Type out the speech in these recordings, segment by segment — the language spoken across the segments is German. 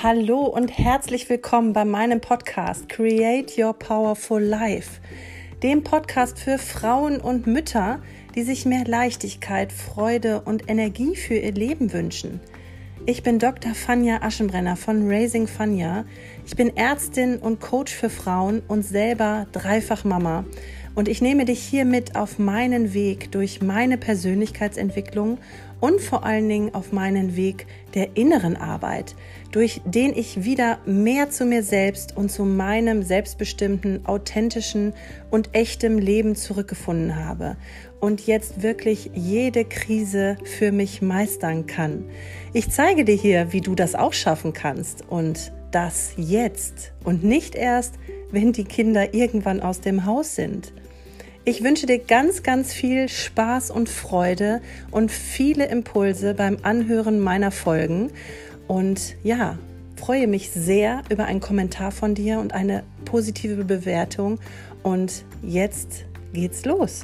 Hallo und herzlich willkommen bei meinem Podcast Create Your Powerful Life, dem Podcast für Frauen und Mütter, die sich mehr Leichtigkeit, Freude und Energie für ihr Leben wünschen. Ich bin Dr. Fania Aschenbrenner von Raising Fania. Ich bin Ärztin und Coach für Frauen und selber dreifach Mama. Und ich nehme dich hier mit auf meinen Weg durch meine Persönlichkeitsentwicklung und vor allen Dingen auf meinen Weg der inneren Arbeit, durch den ich wieder mehr zu mir selbst und zu meinem selbstbestimmten, authentischen und echtem Leben zurückgefunden habe und jetzt wirklich jede Krise für mich meistern kann. Ich zeige dir hier, wie du das auch schaffen kannst und das jetzt und nicht erst, wenn die Kinder irgendwann aus dem Haus sind. Ich wünsche dir ganz, ganz viel Spaß und Freude und viele Impulse beim Anhören meiner Folgen. Und ja, freue mich sehr über einen Kommentar von dir und eine positive Bewertung. Und jetzt geht's los.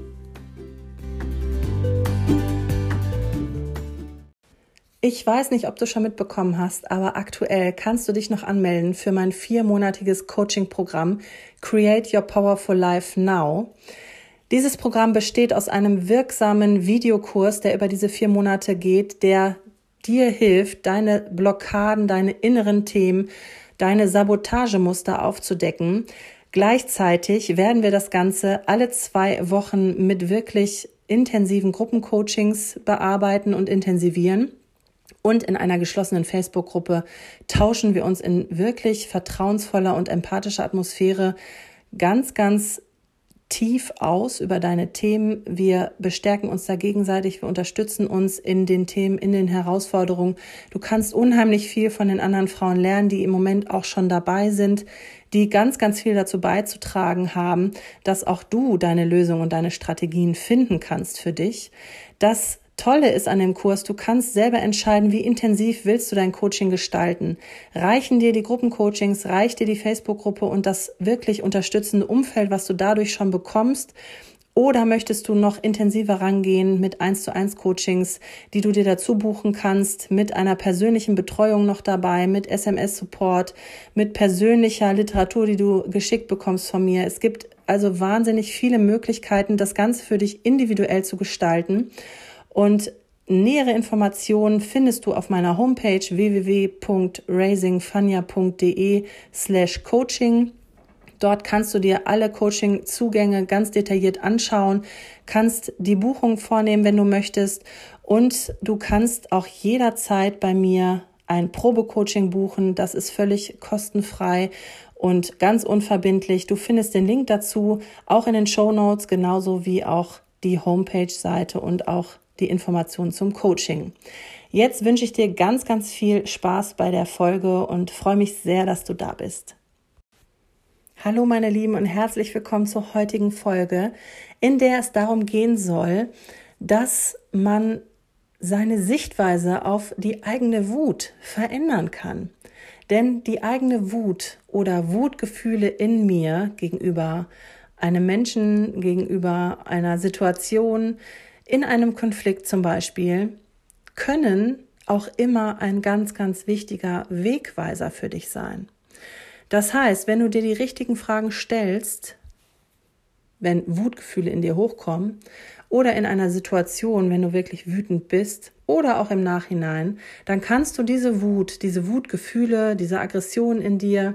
Ich weiß nicht, ob du schon mitbekommen hast, aber aktuell kannst du dich noch anmelden für mein 4-monatiges Coaching-Programm Create Your Powerful Life Now. Dieses Programm besteht aus einem wirksamen Videokurs, der über diese 4 Monate geht, der dir hilft, deine Blockaden, deine inneren Themen, deine Sabotagemuster aufzudecken. Gleichzeitig werden wir das Ganze alle 2 Wochen mit wirklich intensiven Gruppencoachings bearbeiten und intensivieren. Und in einer geschlossenen Facebook-Gruppe tauschen wir uns in wirklich vertrauensvoller und empathischer Atmosphäre ganz, ganz tief aus über deine Themen. Wir bestärken uns da gegenseitig, wir unterstützen uns in den Themen, in den Herausforderungen. Du kannst unheimlich viel von den anderen Frauen lernen, die im Moment auch schon dabei sind, die ganz, ganz viel dazu beizutragen haben, dass auch du deine Lösungen und deine Strategien finden kannst für dich. Das Tolle ist an dem Kurs, du kannst selber entscheiden, wie intensiv willst du dein Coaching gestalten. Reichen dir die Gruppencoachings, reicht dir die Facebook-Gruppe und das wirklich unterstützende Umfeld, was du dadurch schon bekommst? Oder möchtest du noch intensiver rangehen mit 1:1 Coachings, die du dir dazu buchen kannst, mit einer persönlichen Betreuung noch dabei, mit SMS-Support, mit persönlicher Literatur, die du geschickt bekommst von mir. Es gibt also wahnsinnig viele Möglichkeiten, das Ganze für dich individuell zu gestalten. Und nähere Informationen findest du auf meiner Homepage www.raisingfania.de/coaching. Dort kannst du dir alle Coaching-Zugänge ganz detailliert anschauen, kannst die Buchung vornehmen, wenn du möchtest. Und du kannst auch jederzeit bei mir ein Probecoaching buchen. Das ist völlig kostenfrei und ganz unverbindlich. Du findest den Link dazu auch in den Shownotes, genauso wie auch die Homepage-Seite und auch die Informationen zum Coaching. Jetzt wünsche ich dir ganz, ganz viel Spaß bei der Folge und freue mich sehr, dass du da bist. Hallo meine Lieben und herzlich willkommen zur heutigen Folge, in der es darum gehen soll, dass man seine Sichtweise auf die eigene Wut verändern kann. Denn die eigene Wut oder Wutgefühle in mir gegenüber einem Menschen, gegenüber einer Situation, in einem Konflikt zum Beispiel, können auch immer ein ganz, ganz wichtiger Wegweiser für dich sein. Das heißt, wenn du dir die richtigen Fragen stellst, wenn Wutgefühle in dir hochkommen oder in einer Situation, wenn du wirklich wütend bist oder auch im Nachhinein, dann kannst du diese Wut, diese Wutgefühle, diese Aggression in dir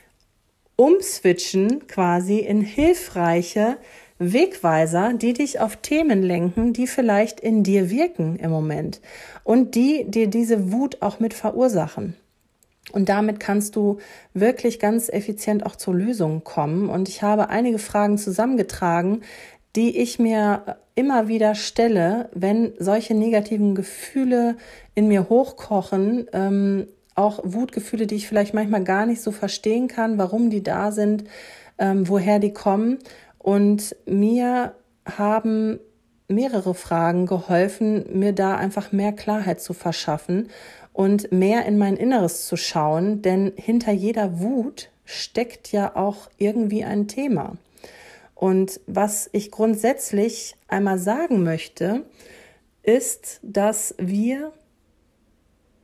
umswitchen quasi in hilfreiche Wegweiser, die dich auf Themen lenken, die vielleicht in dir wirken im Moment und die dir diese Wut auch mit verursachen. Und damit kannst du wirklich ganz effizient auch zur Lösung kommen. Und ich habe einige Fragen zusammengetragen, die ich mir immer wieder stelle, wenn solche negativen Gefühle in mir hochkochen, auch Wutgefühle, die ich vielleicht manchmal gar nicht so verstehen kann, warum die da sind, woher die kommen. Und mir haben mehrere Fragen geholfen, mir da einfach mehr Klarheit zu verschaffen und mehr in mein Inneres zu schauen, denn hinter jeder Wut steckt ja auch irgendwie ein Thema. Und was ich grundsätzlich einmal sagen möchte, ist, dass wir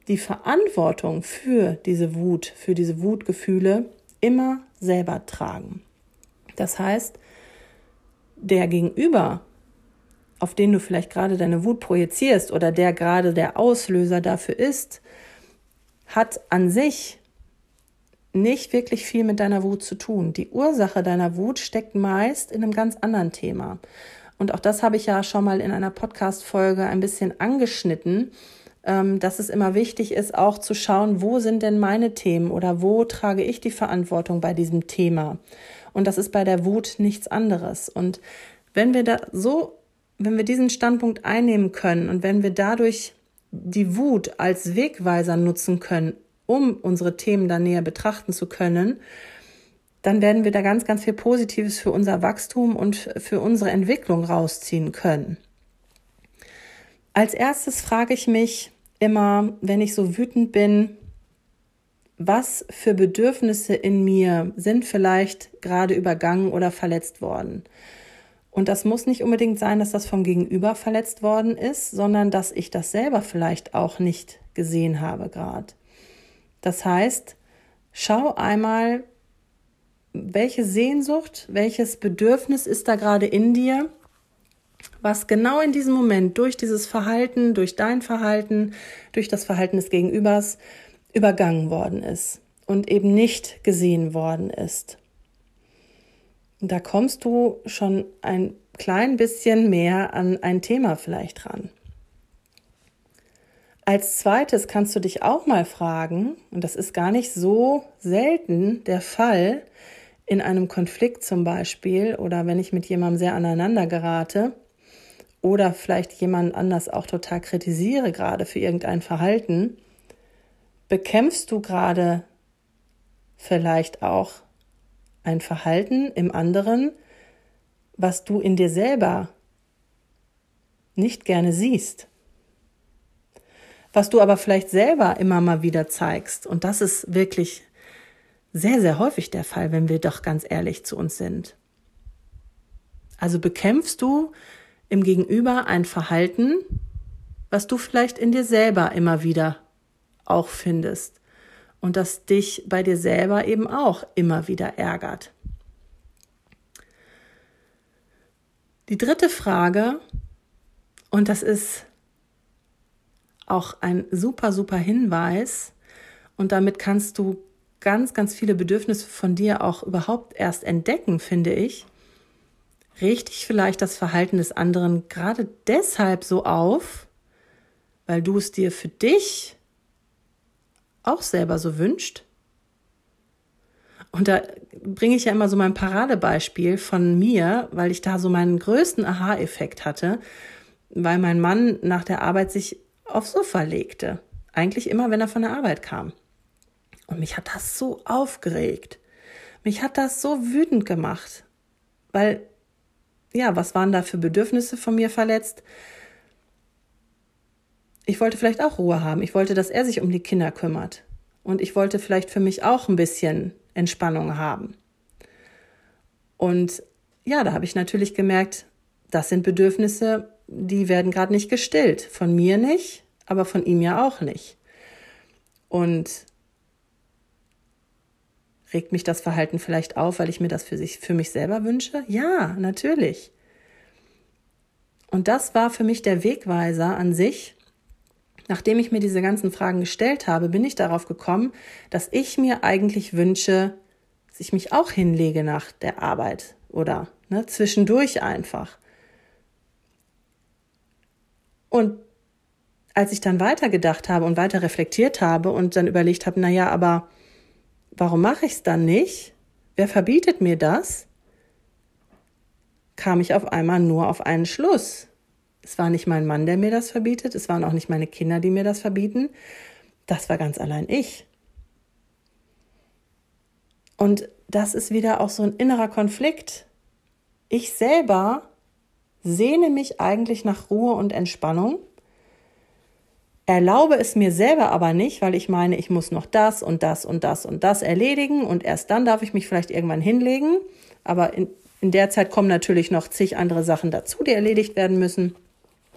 die Verantwortung für diese Wut, für diese Wutgefühle immer selber tragen. Das heißt, der Gegenüber, auf den du vielleicht gerade deine Wut projizierst oder der gerade der Auslöser dafür ist, hat an sich nicht wirklich viel mit deiner Wut zu tun. Die Ursache deiner Wut steckt meist in einem ganz anderen Thema. Und auch das habe ich ja schon mal in einer Podcast-Folge ein bisschen angeschnitten, dass es immer wichtig ist, auch zu schauen, wo sind denn meine Themen oder wo trage ich die Verantwortung bei diesem Thema. Und das ist bei der Wut nichts anderes. Und wenn wir diesen Standpunkt einnehmen können und wenn wir dadurch die Wut als Wegweiser nutzen können, um unsere Themen da näher betrachten zu können, dann werden wir da ganz, ganz viel Positives für unser Wachstum und für unsere Entwicklung rausziehen können. Als erstes frage ich mich immer, wenn ich so wütend bin, was für Bedürfnisse in mir sind vielleicht gerade übergangen oder verletzt worden. Und das muss nicht unbedingt sein, dass das vom Gegenüber verletzt worden ist, sondern dass ich das selber vielleicht auch nicht gesehen habe gerade. Das heißt, schau einmal, welche Sehnsucht, welches Bedürfnis ist da gerade in dir, was genau in diesem Moment durch dieses Verhalten, durch dein Verhalten, durch das Verhalten des Gegenübers übergangen worden ist und eben nicht gesehen worden ist. Und da kommst du schon ein klein bisschen mehr an ein Thema vielleicht ran. Als zweites kannst du dich auch mal fragen, und das ist gar nicht so selten der Fall, in einem Konflikt zum Beispiel oder wenn ich mit jemandem sehr aneinander gerate oder vielleicht jemand anders auch total kritisiere gerade für irgendein Verhalten, bekämpfst du gerade vielleicht auch ein Verhalten im anderen, was du in dir selber nicht gerne siehst, was du aber vielleicht selber immer mal wieder zeigst. Und das ist wirklich sehr, sehr häufig der Fall, wenn wir doch ganz ehrlich zu uns sind. Also bekämpfst du im Gegenüber ein Verhalten, was du vielleicht in dir selber immer wieder auch findest und das dich bei dir selber eben auch immer wieder ärgert. Die dritte Frage, und das ist auch ein super, super Hinweis, und damit kannst du ganz, ganz viele Bedürfnisse von dir auch überhaupt erst entdecken, finde ich. Richte ich vielleicht das Verhalten des anderen gerade deshalb so auf, weil du es dir für dich auch selber so wünscht? Und da bringe ich ja immer so mein Paradebeispiel von mir, weil ich da so meinen größten Aha-Effekt hatte, weil mein Mann nach der Arbeit sich aufs Sofa legte. Eigentlich immer, wenn er von der Arbeit kam. Und mich hat das so aufgeregt. Mich hat das so wütend gemacht. Weil, ja, was waren da für Bedürfnisse von mir verletzt? Ich wollte vielleicht auch Ruhe haben. Ich wollte, dass er sich um die Kinder kümmert. Und ich wollte vielleicht für mich auch ein bisschen Entspannung haben. Und ja, da habe ich natürlich gemerkt, das sind Bedürfnisse, die werden gerade nicht gestillt. Von mir nicht, aber von ihm ja auch nicht. Und regt mich das Verhalten vielleicht auf, weil ich mir das für mich selber wünsche? Ja, natürlich. Und das war für mich der Wegweiser an sich. Nachdem ich mir diese ganzen Fragen gestellt habe, bin ich darauf gekommen, dass ich mir eigentlich wünsche, dass ich mich auch hinlege nach der Arbeit oder zwischendurch einfach. Und als ich dann weitergedacht habe und weiter reflektiert habe und dann überlegt habe, aber warum mache ich es dann nicht? Wer verbietet mir das? Kam ich auf einmal nur auf einen Schluss. Es war nicht mein Mann, der mir das verbietet. Es waren auch nicht meine Kinder, die mir das verbieten. Das war ganz allein ich. Und das ist wieder auch so ein innerer Konflikt. Ich selber sehne mich eigentlich nach Ruhe und Entspannung, erlaube es mir selber aber nicht, weil ich meine, ich muss noch das und das und das und das erledigen und erst dann darf ich mich vielleicht irgendwann hinlegen. Aber in der Zeit kommen natürlich noch zig andere Sachen dazu, die erledigt werden müssen.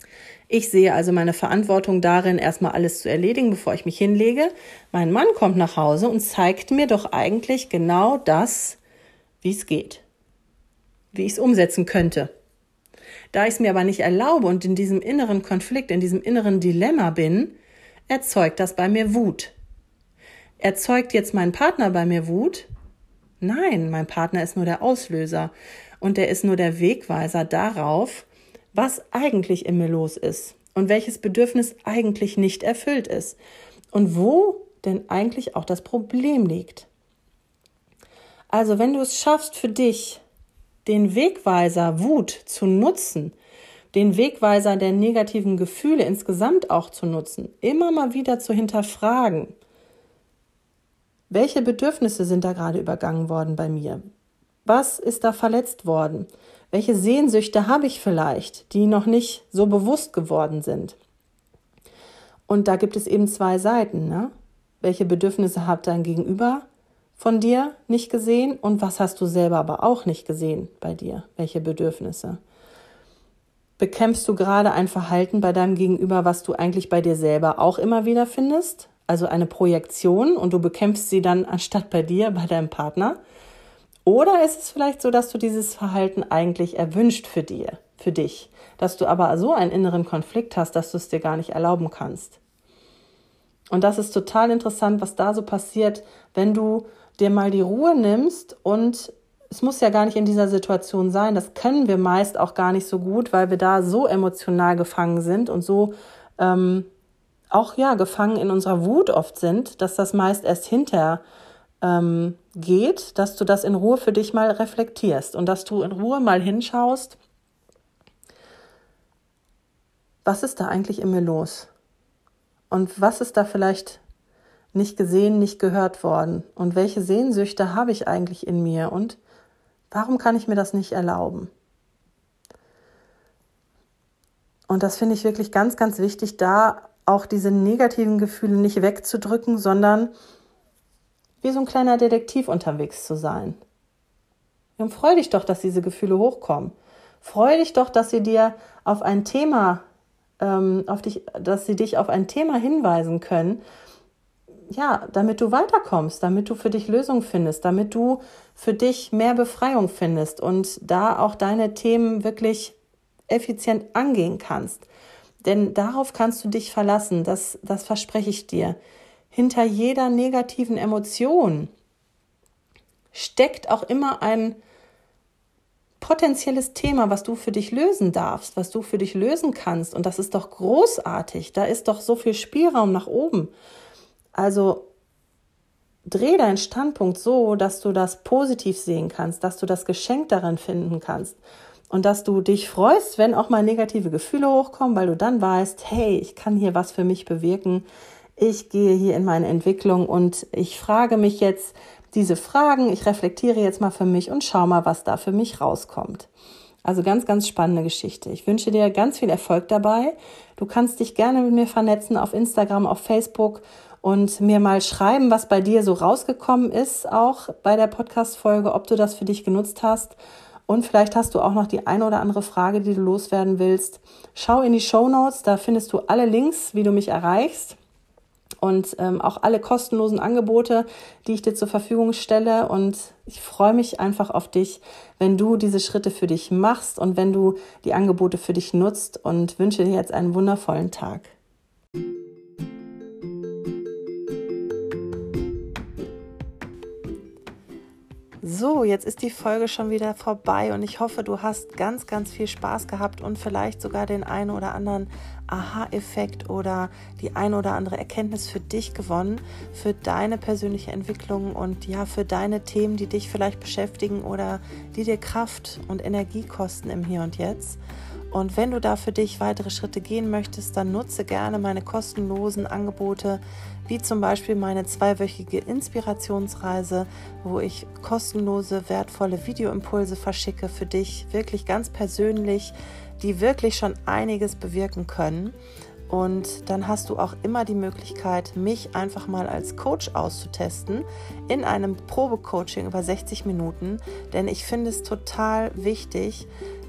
Ich sehe also meine Verantwortung darin, erstmal alles zu erledigen, bevor ich mich hinlege. Mein Mann kommt nach Hause und zeigt mir doch eigentlich genau das, wie es geht, wie ich es umsetzen könnte. Da ich es mir aber nicht erlaube und in diesem inneren Konflikt, in diesem inneren Dilemma bin, erzeugt das bei mir Wut. Erzeugt jetzt mein Partner bei mir Wut? Nein, mein Partner ist nur der Auslöser und der ist nur der Wegweiser darauf, was eigentlich in mir los ist und welches Bedürfnis eigentlich nicht erfüllt ist und wo denn eigentlich auch das Problem liegt. Also wenn du es schaffst für dich, den Wegweiser Wut zu nutzen, den Wegweiser der negativen Gefühle insgesamt auch zu nutzen, immer mal wieder zu hinterfragen, welche Bedürfnisse sind da gerade übergangen worden bei mir? Was ist da verletzt worden? Welche Sehnsüchte habe ich vielleicht, die noch nicht so bewusst geworden sind? Und da gibt es eben zwei Seiten, ne? Welche Bedürfnisse hat dein Gegenüber von dir nicht gesehen und was hast du selber aber auch nicht gesehen bei dir? Welche Bedürfnisse? Bekämpfst du gerade ein Verhalten bei deinem Gegenüber, was du eigentlich bei dir selber auch immer wieder findest? Also eine Projektion und du bekämpfst sie dann anstatt bei dir, bei deinem Partner? Oder ist es vielleicht so, dass du dieses Verhalten eigentlich erwünscht für dich, dass du aber so einen inneren Konflikt hast, dass du es dir gar nicht erlauben kannst? Und das ist total interessant, was da so passiert, wenn du dir mal die Ruhe nimmst und es muss ja gar nicht in dieser Situation sein, das können wir meist auch gar nicht so gut, weil wir da so emotional gefangen sind und so gefangen in unserer Wut oft sind, dass das meist erst hinterher geht, dass du das in Ruhe für dich mal reflektierst und dass du in Ruhe mal hinschaust, was ist da eigentlich in mir los? Und was ist da vielleicht nicht gesehen, nicht gehört worden? Und welche Sehnsüchte habe ich eigentlich in mir? Und warum kann ich mir das nicht erlauben? Und das finde ich wirklich ganz, ganz wichtig, da auch diese negativen Gefühle nicht wegzudrücken, sondern wie so ein kleiner Detektiv unterwegs zu sein. Und freu dich doch, dass diese Gefühle hochkommen. Freu dich doch, dass sie dir auf ein Thema, dass sie dich auf ein Thema hinweisen können, ja, damit du weiterkommst, damit du für dich Lösungen findest, damit du für dich mehr Befreiung findest und da auch deine Themen wirklich effizient angehen kannst. Denn darauf kannst du dich verlassen, das verspreche ich dir. Hinter jeder negativen Emotion steckt auch immer ein potenzielles Thema, was du für dich lösen darfst, was du für dich lösen kannst. Und das ist doch großartig. Da ist doch so viel Spielraum nach oben. Also dreh deinen Standpunkt so, dass du das positiv sehen kannst, dass du das Geschenk darin finden kannst und dass du dich freust, wenn auch mal negative Gefühle hochkommen, weil du dann weißt, hey, ich kann hier was für mich bewirken. Ich gehe hier in meine Entwicklung und ich frage mich jetzt diese Fragen, ich reflektiere jetzt mal für mich und schau mal, was da für mich rauskommt. Also ganz, ganz spannende Geschichte. Ich wünsche dir ganz viel Erfolg dabei. Du kannst dich gerne mit mir vernetzen auf Instagram, auf Facebook und mir mal schreiben, was bei dir so rausgekommen ist, auch bei der Podcast-Folge, ob du das für dich genutzt hast. Und vielleicht hast du auch noch die eine oder andere Frage, die du loswerden willst. Schau in die Shownotes, da findest du alle Links, wie du mich erreichst. Und auch alle kostenlosen Angebote, die ich dir zur Verfügung stelle. Und ich freue mich einfach auf dich, wenn du diese Schritte für dich machst und wenn du die Angebote für dich nutzt und wünsche dir jetzt einen wundervollen Tag. So, jetzt ist die Folge schon wieder vorbei und ich hoffe, du hast ganz, ganz viel Spaß gehabt und vielleicht sogar den einen oder anderen Aha-Effekt oder die eine oder andere Erkenntnis für dich gewonnen, für deine persönliche Entwicklung und ja, für deine Themen, die dich vielleicht beschäftigen oder die dir Kraft und Energie kosten im Hier und Jetzt. Und wenn du da für dich weitere Schritte gehen möchtest, dann nutze gerne meine kostenlosen Angebote, wie zum Beispiel meine 2-wöchige Inspirationsreise, wo ich kostenlose, wertvolle Videoimpulse verschicke für dich, wirklich ganz persönlich, die wirklich schon einiges bewirken können. Und dann hast du auch immer die Möglichkeit, mich einfach mal als Coach auszutesten in einem Probecoaching über 60 Minuten, denn ich finde es total wichtig,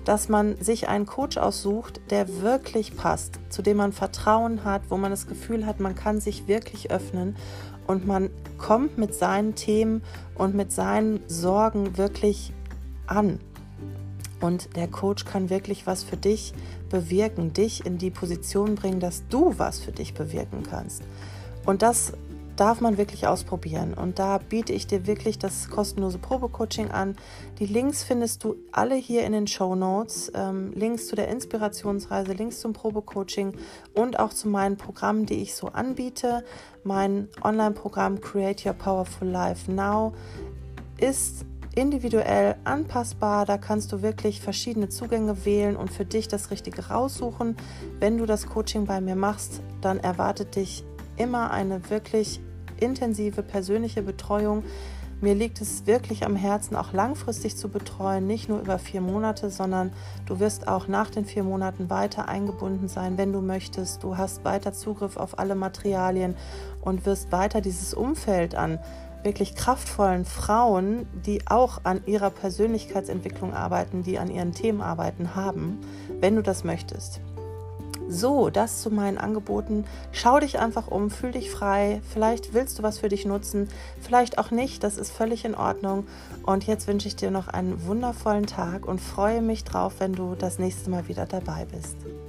dass man sich einen Coach aussucht, der wirklich passt, zu dem man Vertrauen hat, wo man das Gefühl hat, man kann sich wirklich öffnen und man kommt mit seinen Themen und mit seinen Sorgen wirklich an. Und der Coach kann wirklich was für dich bewirken, dich in die Position bringen, dass du was für dich bewirken kannst. Und das darf man wirklich ausprobieren. Und da biete ich dir wirklich das kostenlose Probecoaching an. Die Links findest du alle hier in den Shownotes. Links zu der Inspirationsreise, Links zum Probecoaching und auch zu meinen Programmen, die ich so anbiete. Mein Online-Programm Create Your Powerful Life Now ist individuell anpassbar. Da kannst du wirklich verschiedene Zugänge wählen und für dich das Richtige raussuchen. Wenn du das Coaching bei mir machst, dann erwartet dich immer eine wirklich intensive persönliche Betreuung. Mir liegt es wirklich am Herzen, auch langfristig zu betreuen, nicht nur über 4 Monate, sondern du wirst auch nach den 4 Monaten weiter eingebunden sein, wenn du möchtest. Du hast weiter Zugriff auf alle Materialien und wirst weiter dieses Umfeld an wirklich kraftvollen Frauen, die auch an ihrer Persönlichkeitsentwicklung arbeiten, die an ihren Themen arbeiten, haben, wenn du das möchtest. So, das zu meinen Angeboten. Schau dich einfach um, fühl dich frei. Vielleicht willst du was für dich nutzen, vielleicht auch nicht. Das ist völlig in Ordnung. Und jetzt wünsche ich dir noch einen wundervollen Tag und freue mich drauf, wenn du das nächste Mal wieder dabei bist.